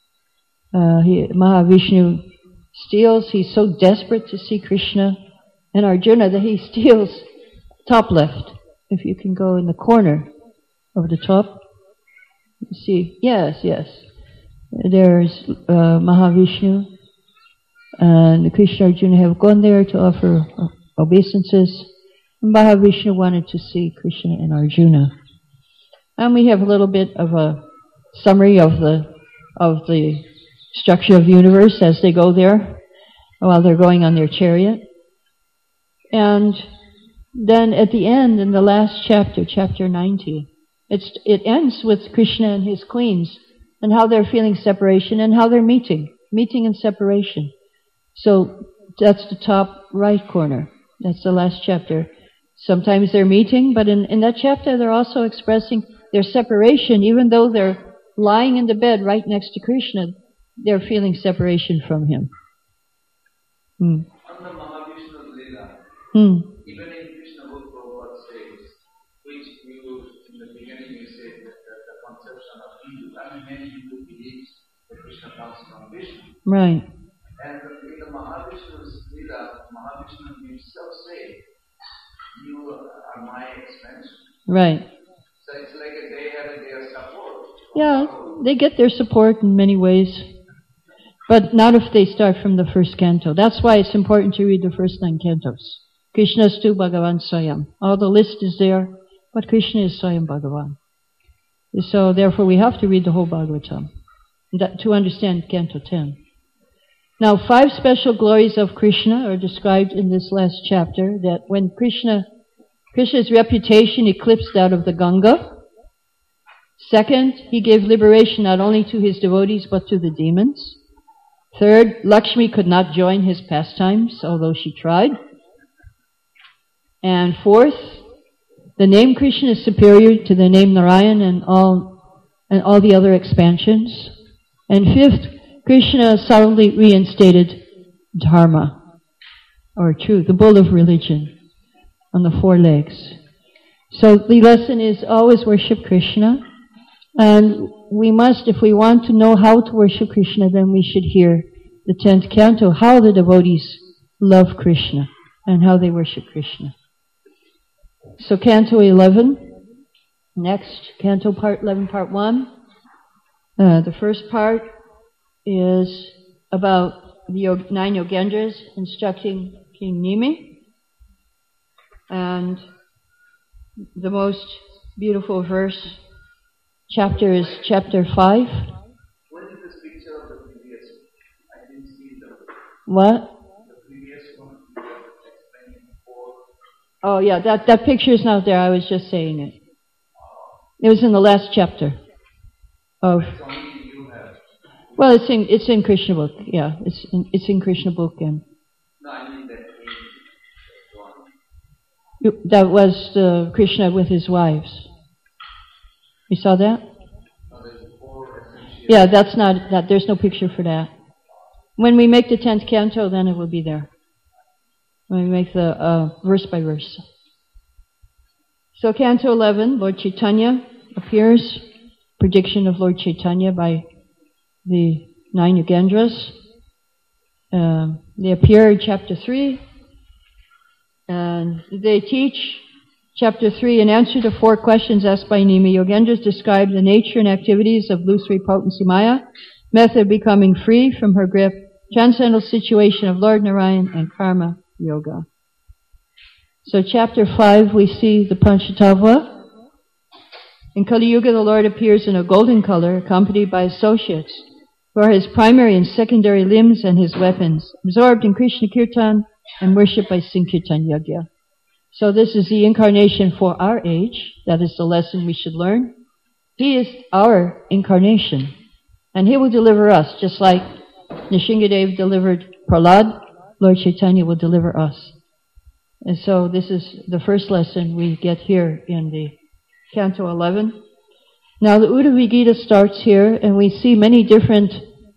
Mahavishnu steals. He's so desperate to see Krishna and Arjuna that he steals top left. If you can go in the corner of the top, you see. Yes. There's Mahavishnu and Krishna and Arjuna have gone there to offer obeisances. Mahavishnu wanted to see Krishna and Arjuna. And we have a little bit of a summary of the structure of the universe as they go there while they're going on their chariot. And then at the end, in the last chapter, chapter 90, it ends with Krishna and his queens and how they're feeling separation and how they're meeting and separation. So that's the top right corner. That's the last chapter. Sometimes they're meeting, but in that chapter they're also expressing their separation. Even though they're lying in the bed right next to Krishna, they're feeling separation from him. On the Mahavishnu Leela, even in Krishna book Prabhupada says, which you, in the beginning you said that the conception of Hindu, many Hindu believes that Krishna comes from Vishnu. Right. And in the Mahavishnu's Leela, Mahavishnu himself said, you are my expansion. Right. So it's like they have their support. Yeah, they get their support in many ways. But not if they start from the first canto. That's why it's important to read the first 9 cantos. Krishnastu Bhagavan Swayam. All the list is there, but Krishna is Swayam Bhagavan. So therefore we have to read the whole Bhagavatam to understand Canto 10. Now 5 special glories of Krishna are described in this last chapter, that when Krishna's reputation eclipsed that of the Ganga. Second, he gave liberation not only to his devotees but to the demons. Third, Lakshmi could not join his pastimes, although she tried. And fourth, the name Krishna is superior to the name Narayan and all the other expansions. And fifth, Krishna subtly reinstated Dharma, or truth, the bull of religion, on the 4 legs. So the lesson is always worship Krishna. And we must, if we want to know how to worship Krishna, then we should hear the 10th canto, how the devotees love Krishna and how they worship Krishna. So canto 11, next, canto part 11, part 1. The first part is about the 9 Yogendras instructing King Nimi. And the most beautiful verse chapter is chapter 5. What is this picture of the previous one? I didn't see the... What? The previous one. Oh yeah, that picture is not there. I was just saying it. It was in the last chapter of. Well, it's in Krishna book. Yeah, it's in Krishna book, and. No, I mean that. That was Krishna with his wives. You saw that? Yeah, that's not that. There's no picture for that. When we make the 10th canto, then it will be there. When we make the verse by verse. So Canto 11, Lord Chaitanya appears. Prediction of Lord Chaitanya by the 9 Yogendras. They appear in Chapter 3. And they teach, Chapter 3, in answer to 4 questions asked by Nima, Yogendras describe the nature and activities of illusory potency Maya, method of becoming free from her grip, transcendental situation of Lord Narayan, and karma yoga. So Chapter 5, we see the Panchatattva. In Kali Yuga, the Lord appears in a golden color, accompanied by associates, who are his primary and secondary limbs and his weapons, absorbed in Krishna Kirtan and worshipped by Sankirtan Yajna. So this is the incarnation for our age. That is the lesson we should learn. He is our incarnation, and he will deliver us, just like Nrsingadev delivered Prahlad. Lord Chaitanya will deliver us. And so this is the first lesson we get here in the Canto 11. Now the Uddhava Gita starts here, and we see many different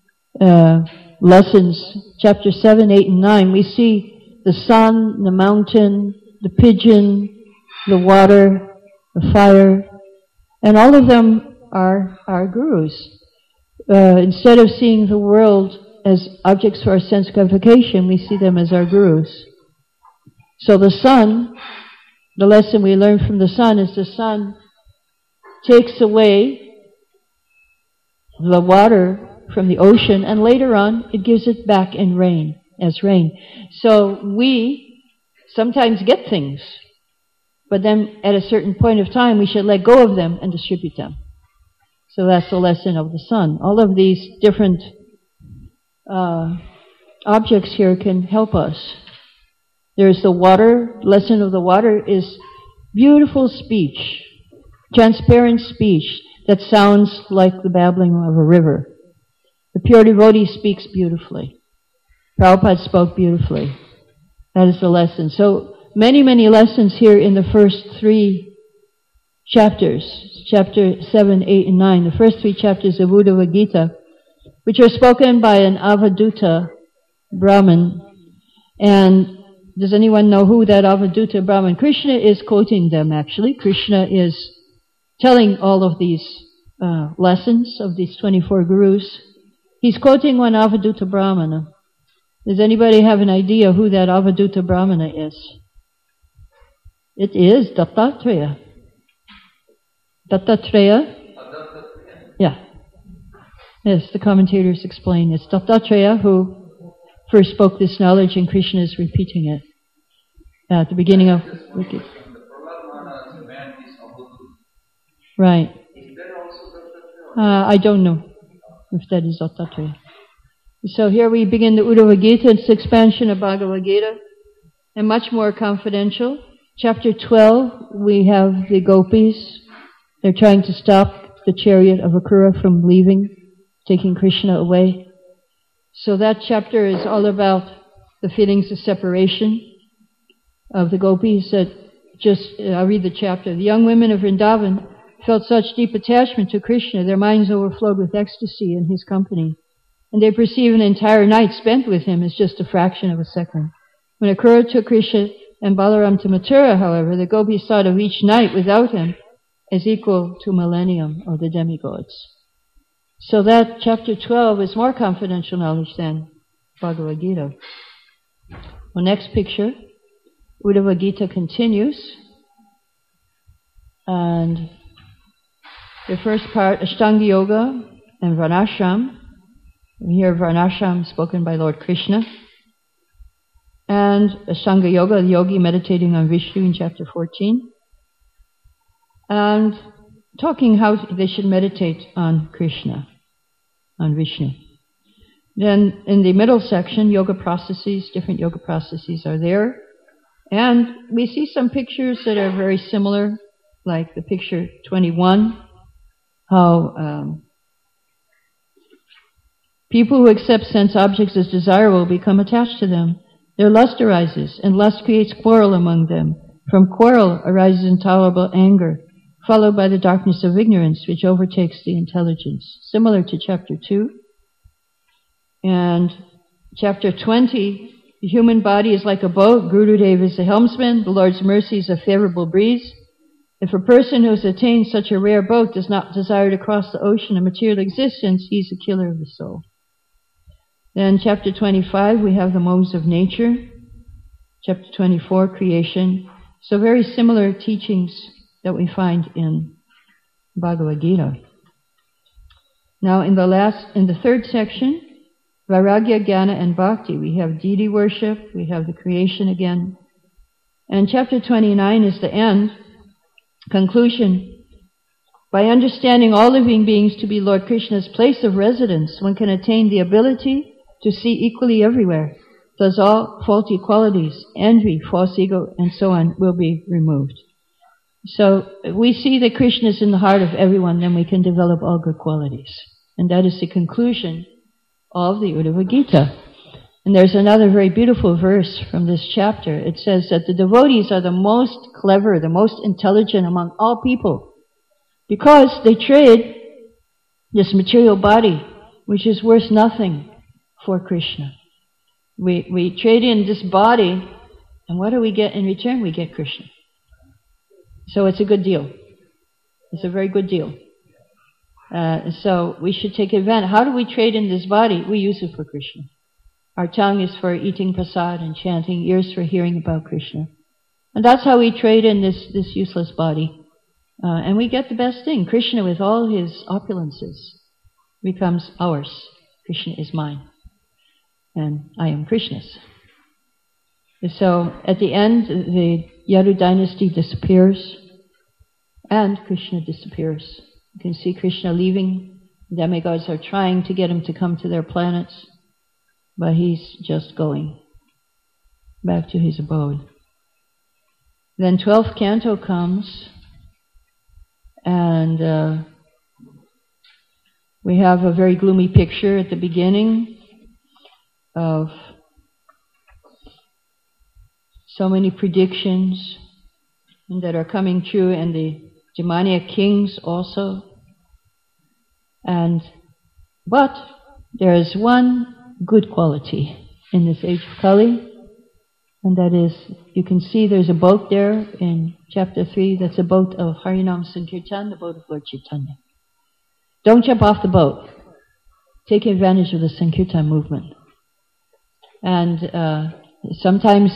lessons. Chapter 7, 8, and 9, we see the sun, the mountain, the pigeon, the water, the fire, and all of them are our gurus. Instead of seeing the world as objects for our sense gratification, we see them as our gurus. So the sun, the lesson we learn from the sun is the sun takes away the water from the ocean, and later on it gives it back in rain, as rain. So we sometimes get things, but then at a certain point of time we should let go of them and distribute them. So that's the lesson of the sun. All of these different objects here can help us. There's the water. Lesson of the water is beautiful speech, transparent speech that sounds like the babbling of a river. The pure devotee speaks beautifully. Prabhupada spoke beautifully. That is the lesson. So many, many lessons here in the first 3 chapters, chapter 7, 8, and 9. The first 3 chapters of Uddhava Gita, which are spoken by an Avaduta Brahmin. And does anyone know who that Avaduta Brahmin? Krishna is quoting them, actually. Krishna is telling all of these lessons of these 24 gurus. He's quoting one Avaduta Brahmana. Does anybody have an idea who that Avaduta Brahmana is? It is Dattatreya. Dattatreya? Yeah. Yes, the commentators explain. It's Dattatreya who first spoke this knowledge, and Krishna is repeating it at the beginning of... Right. I don't know if that is Dattatreya. So here we begin the Uddhava Gita. It's expansion of Bhagavad Gita, and much more confidential. Chapter 12, we have the gopis. They're trying to stop the chariot of Akrura from leaving, taking Krishna away. So that chapter is all about the feelings of separation of the gopis. I'll read the chapter. The young women of Vrindavan felt such deep attachment to Krishna, their minds overflowed with ecstasy in his company, and they perceive an entire night spent with him as just a fraction of a second. When Akrura took Krishna and Balaram to Mathura, however, the gopis thought of each night without him as equal to millennium of the demigods. So that chapter 12 is more confidential knowledge than Bhagavad Gita. Well, next picture, Uddhava Gita continues, and the first part, Ashtanga Yoga and Varnashram. We hear Varnashram spoken by Lord Krishna. And Ashtanga Yoga, the yogi meditating on Vishnu in chapter 14. And talking how they should meditate on Krishna, on Vishnu. Then in the middle section, yoga processes, different yoga processes are there. And we see some pictures that are very similar, like the picture 21, how people who accept sense objects as desirable become attached to them. Their lust arises, and lust creates quarrel among them. From quarrel arises intolerable anger, followed by the darkness of ignorance, which overtakes the intelligence. Similar to chapter 2. And chapter 20, the human body is like a boat. Gurudev is the helmsman. The Lord's mercy is a favorable breeze. If a person who has attained such a rare boat does not desire to cross the ocean of material existence, he's a killer of the soul. Then chapter 25, we have the modes of nature. Chapter 24, creation. So very similar teachings that we find in Bhagavad Gita. Now in the third section, Vairagya, Jnana, and Bhakti, we have deity worship, we have the creation again. And chapter 29 is the end, conclusion. By understanding all living beings to be Lord Krishna's place of residence, one can attain the ability to see equally everywhere. Thus all faulty qualities, envy, false ego, and so on will be removed. So we see that Krishna is in the heart of everyone, then we can develop all good qualities. And that is the conclusion of the Uddhava Gita. And there's another very beautiful verse from this chapter. It says that the devotees are the most clever, the most intelligent among all people, because they trade this material body, which is worth nothing, for Krishna. We trade in this body, and what do we get in return? We get Krishna. So it's a good deal. It's a very good deal. So we should take advantage. How do we trade in this body? We use it for Krishna. Our tongue is for eating prasad and chanting, ears for hearing about Krishna. And that's how we trade in this useless body. And we get the best thing. Krishna, with all his opulences, becomes ours. Krishna is mine. And I am Krishna's. So at the end, the Yadu dynasty disappears, and Krishna disappears. You can see Krishna leaving. Demigods are trying to get him to come to their planets, but he's just going back to his abode. Then 12th canto comes, and we have a very gloomy picture at the beginning of so many predictions that are coming true, and the demoniac kings also. But there is one good quality in this age of Kali, and that is, you can see there's a boat there in chapter 3, that's a boat of Harinam Sankirtan, the boat of Lord Chaitanya. Don't jump off the boat. Take advantage of the Sankirtan movement. And sometimes,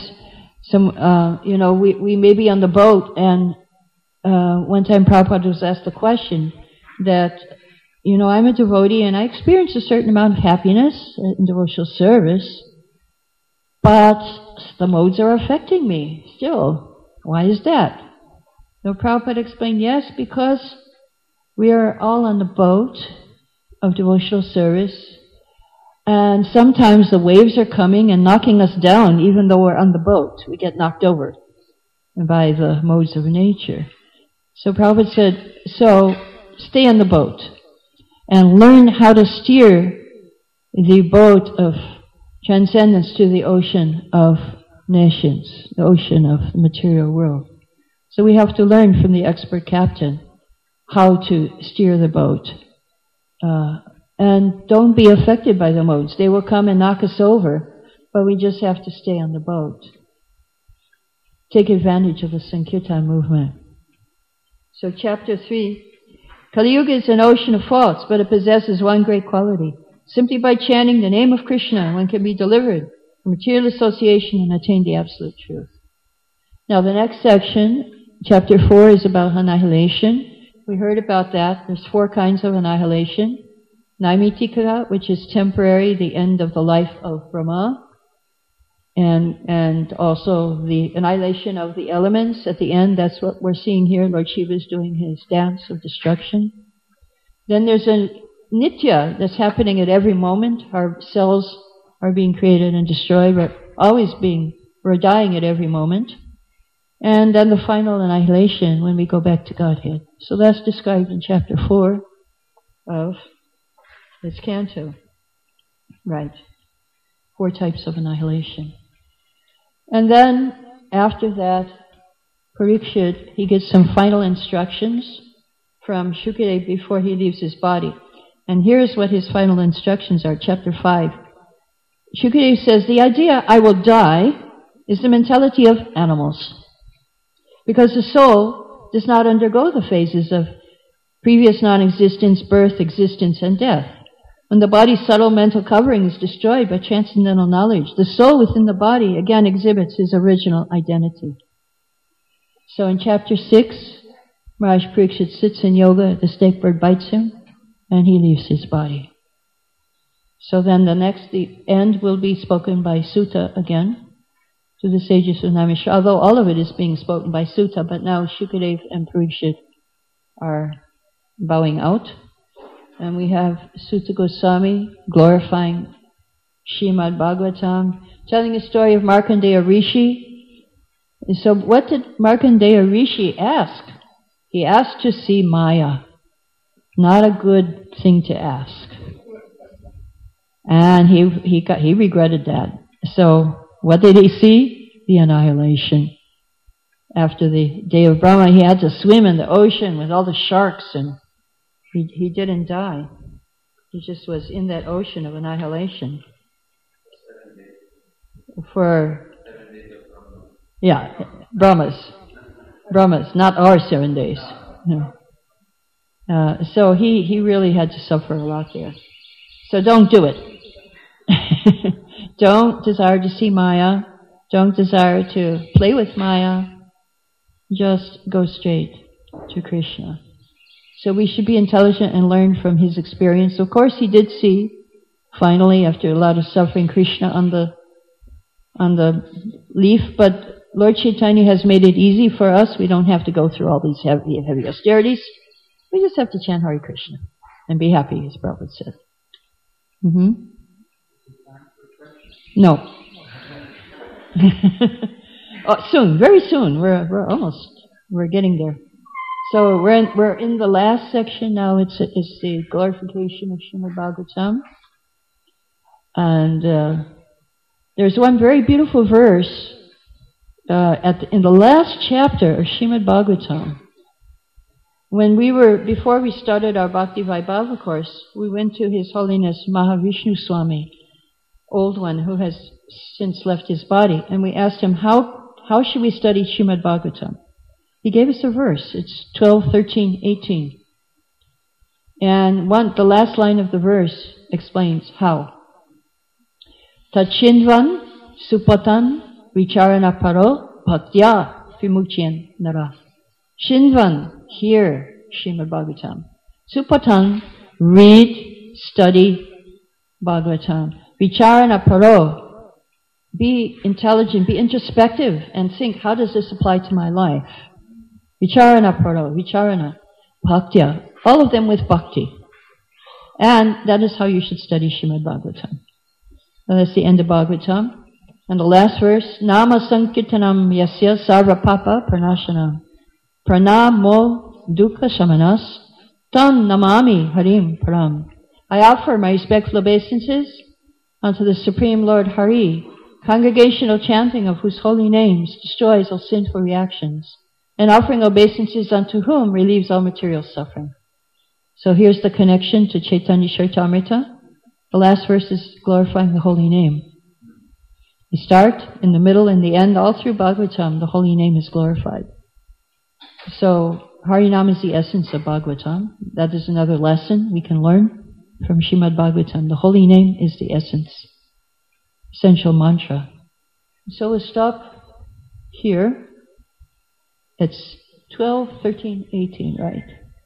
we may be on the boat, and one time Prabhupada was asked the question that, I'm a devotee and I experience a certain amount of happiness in devotional service, but the modes are affecting me still. Why is that? So Prabhupada explained, yes, because we are all on the boat of devotional service, and sometimes the waves are coming and knocking us down even though we're on the boat. We get knocked over by the modes of nature. So Prabhupada said, so stay on the boat and learn how to steer the boat of transcendence to the ocean of nations, the ocean of the material world. So we have to learn from the expert captain how to steer the boat. And don't be affected by the modes. They will come and knock us over, but we just have to stay on the boat. Take advantage of the Sankirtan movement. So chapter 3, Kali Yuga is an ocean of faults, but it possesses one great quality. Simply by chanting the name of Krishna, one can be delivered from material association and attain the absolute truth. Now the next section, chapter 4, is about annihilation. We heard about that. There's 4 kinds of annihilation. Naimitika, which is temporary, the end of the life of Brahma, and also the annihilation of the elements at the end. That's what we're seeing here. Lord Shiva is doing his dance of destruction. Then there's a Nitya that's happening at every moment. Our cells are being created and destroyed. We're dying at every moment. And then the final annihilation when we go back to Godhead. So that's described in chapter 4 of this canto. Right. 4 types of annihilation. And then, after that, Parikshit, he gets some final instructions from Shukadeva before he leaves his body. And here's what his final instructions are, chapter 5. Shukadeva says, the idea, I will die, is the mentality of animals. Because the soul does not undergo the phases of previous non-existence, birth, existence, and death. When the body's subtle mental covering is destroyed by transcendental knowledge, the soul within the body again exhibits his original identity. So in chapter 6, Maharaj Parikshit sits in yoga, the snake bird bites him, and he leaves his body. So then the end will be spoken by Sutta again, to the sages of Naimisha, although all of it is being spoken by Sutta, but now Shukadeva and Parikshit are bowing out. And we have Sutta Goswami glorifying Srimad Bhagavatam, telling the story of Markandeya Rishi. And so what did Markandeya Rishi ask? He asked to see Maya. Not a good thing to ask. And he regretted that. So what did he see? The annihilation. After the day of Brahma, he had to swim in the ocean with all the sharks, and he didn't die. He just was in that ocean of annihilation. For, yeah, Brahmas, not our 7 days. No. So he really had to suffer a lot there. So don't do it. Don't desire to see Maya. Don't desire to play with Maya. Just go straight to Krishna. So we should be intelligent and learn from his experience. Of course, he did see, finally, after a lot of suffering, Krishna on the leaf. But Lord Chaitanya has made it easy for us. We don't have to go through all these heavy austerities. We just have to chant Hare Krishna and be happy, as Prabhupada said. Mm-hmm. No. Oh, soon, very soon. We're getting there. So we're in the last section now. It's the glorification of Srimad Bhagavatam, and there's one very beautiful verse in the last chapter of Srimad Bhagavatam. Before we started our Bhakti Vaibhava course, we went to His Holiness Mahavishnu Swami, old one who has since left his body, and we asked him, how should we study Srimad Bhagavatam? He gave us a verse. It's 12, 13, 18. And the last line of the verse explains how. Tachindvan supatan vicharana paro bhaktya vimuchyan nara. Shindvan, hear Srimad Bhagavatam. Supatan, read, study Bhagavatam. Vicharana paro, be intelligent, be introspective, and think, how does this apply to my life? Vicharana paro, vicharana, bhaktya, all of them with bhakti. And that is how you should study Srimad Bhagavatam. And that's the end of Bhagavatam. And the last verse, Nama Sankirtanam Yasya Sarva Papa Pranashanam Pranamo Dukkha Shamanas Tam Namami Harim Param. I offer my respectful obeisances unto the Supreme Lord Hari, congregational chanting of whose holy names destroys all sinful reactions, and offering obeisances unto whom relieves all material suffering. So here's the connection to Chaitanya Charitamrita. The last verse is glorifying the holy name. The start, in the middle, and the end, all through Bhagavatam, the holy name is glorified. So Harinam is the essence of Bhagavatam. That is another lesson we can learn from Srimad Bhagavatam. The holy name is the essence, essential mantra. So we'll stop here. It's 12, 13, 18, right?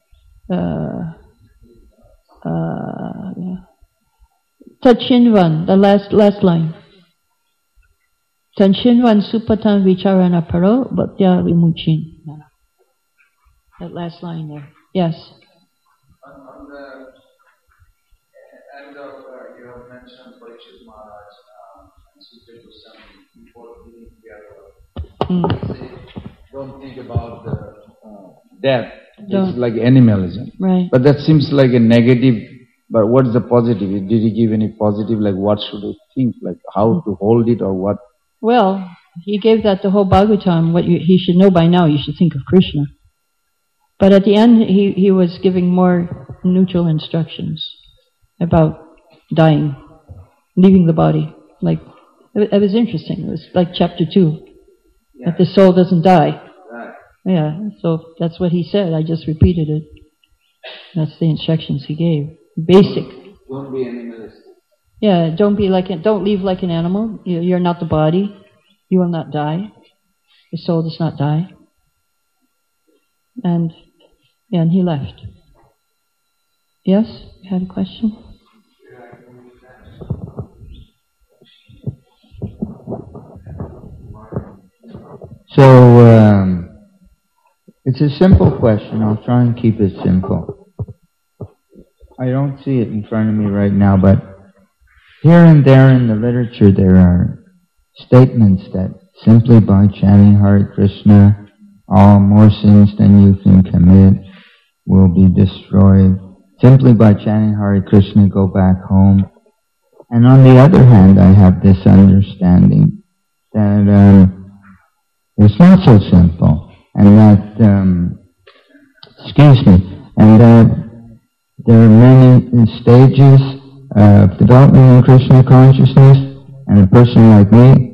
Yeah. Tachinvan, the last line. Tachinvan supatan vicharana paro bhaktya vimuchin. That last line there. Yes. On the end of, you have mentioned Parikshit Maharaj and Sutta Goswami before leaving the other. don't think about the death. Don't. It's like animalism. Right. But that seems like a negative. But what is the positive? Did he give any positive? Like what should I think? Like how to hold it or what? Well, he gave that the whole Bhagavatam. He should know by now. You should think of Krishna. But at the end, he was giving more neutral instructions about dying, leaving the body. Like it was interesting. It was like chapter 2, that the soul doesn't die. Right. Yeah. So that's what he said. I just repeated it. That's the instructions he gave. Basic. Don't be animalistic. Yeah, don't leave like an animal. You're not the body. You will not die. The soul does not die. And he left. Yes? You had a question? So, it's a simple question. I'll try and keep it simple. I don't see it in front of me right now, but here and there in the literature there are statements that simply by chanting Hare Krishna, all more sins than you can commit will be destroyed. Simply by chanting Hare Krishna, go back home. And on the other hand, I have this understanding that it's not so simple, and that, and that there are many stages of development in Krishna consciousness, and a person like me